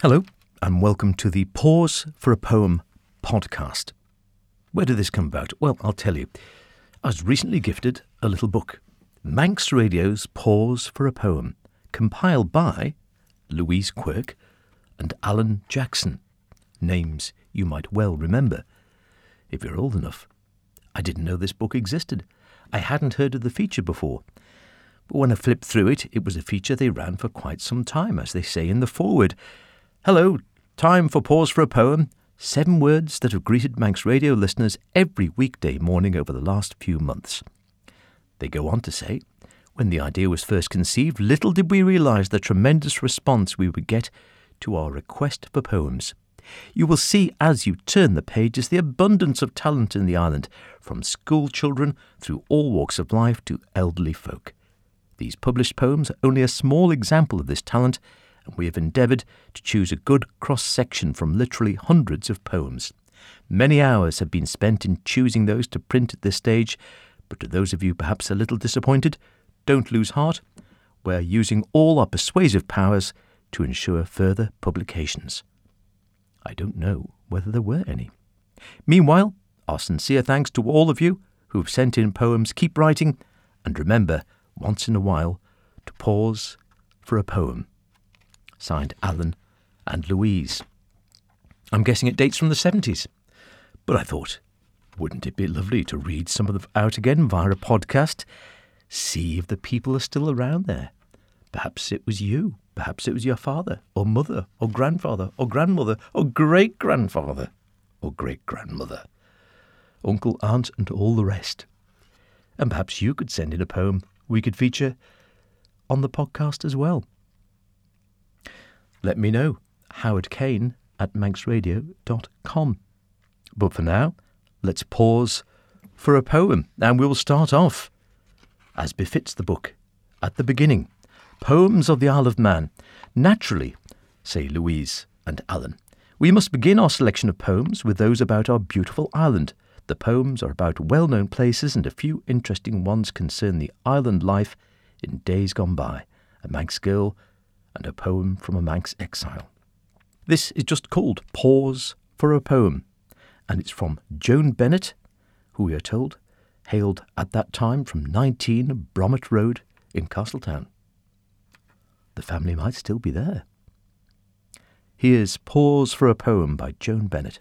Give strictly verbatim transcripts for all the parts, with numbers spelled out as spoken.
Hello, and welcome to the Pause for a Poem podcast. Where did this come about? Well, I'll tell you. I was recently gifted a little book, Manx Radio's Pause for a Poem, compiled by Louise Quirk and Alan Jackson. Names you might well remember, if you're old enough. I didn't know this book existed. I hadn't heard of the feature before. But when I flipped through it, it was a feature they ran for quite some time, as they say in the foreword. Hello, time for Pause for a Poem. Seven words that have greeted Manx Radio listeners every weekday morning over the last few months. They go on to say, when the idea was first conceived, little did we realise the tremendous response we would get to our request for poems. You will see as you turn the pages the abundance of talent in the island, from school children through all walks of life to elderly folk. These published poems are only a small example of this talent, and we have endeavoured to choose a good cross-section from literally hundreds of poems. Many hours have been spent in choosing those to print at this stage, but to those of you perhaps a little disappointed, don't lose heart. We're using all our persuasive powers to ensure further publications. I don't know whether there were any. Meanwhile, our sincere thanks to all of you who've sent in poems. Keep writing, and remember, once in a while, to pause for a poem. Signed Alan and Louise. I'm guessing it dates from the seventies. But I thought, wouldn't it be lovely to read some of them out again via a podcast? See if the people are still around there. Perhaps it was you. Perhaps it was your father, or mother, or grandfather, or grandmother, or great-grandfather, or great-grandmother, uncle, aunt, and all the rest. And perhaps you could send in a poem we could feature on the podcast as well. Let me know. Howard Kane at manx radio dot com. But for now, let's pause for a poem, and we'll start off, as befits the book, at the beginning. Poems of the Isle of Man. Naturally, say Louise and Alan, we must begin our selection of poems with those about our beautiful island. The poems are about well-known places, and a few interesting ones concern the island life in days gone by. A Manx girl and a poem from a Manx exile. This is just called Pause for a Poem, and it's from Joan Bennett, who we are told hailed at that time from nineteen Bromett Road in Castletown. The family might still be there. Here's Pause for a Poem by Joan Bennett.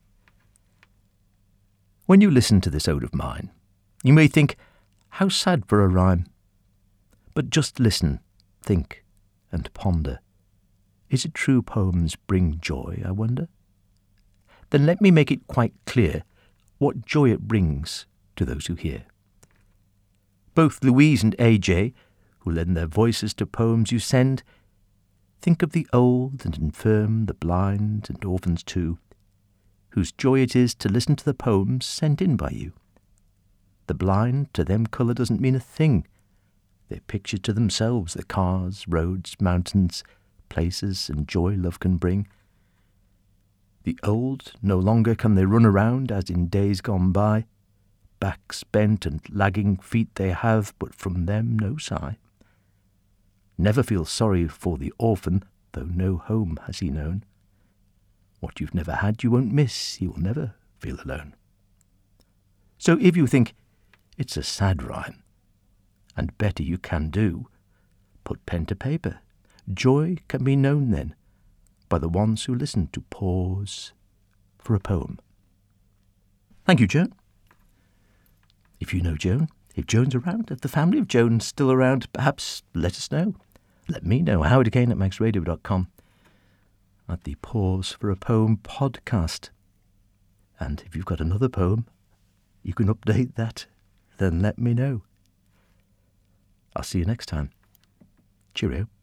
When you listen to this ode of mine, you may think, how sad for a rhyme. But just listen, think, and ponder. Is it true poems bring joy, I wonder? Then let me make it quite clear what joy it brings to those who hear. Both Louise and A J, who lend their voices to poems you send, think of the old and infirm, the blind and orphans too, whose joy it is to listen to the poems sent in by you. The blind, to them colour doesn't mean a thing. They picture to themselves the cars, roads, mountains, places, and joy love can bring. The old, no longer can they run around as in days gone by. Backs bent and lagging feet they have, but from them no sigh. Never feel sorry for the orphan, though no home has he known. What you've never had you won't miss, he will never feel alone. So if you think it's a sad rhyme, and better you can do, put pen to paper. Joy can be known then by the ones who listen to Pause for a Poem. Thank you, Joan. If you know Joan, if Joan's around, if the family of Joan's still around, perhaps let us know. Let me know. Howard Kane at manx radio dot com at the Pause for a Poem podcast. And if you've got another poem, you can update that, then let me know. I'll see you next time. Cheerio.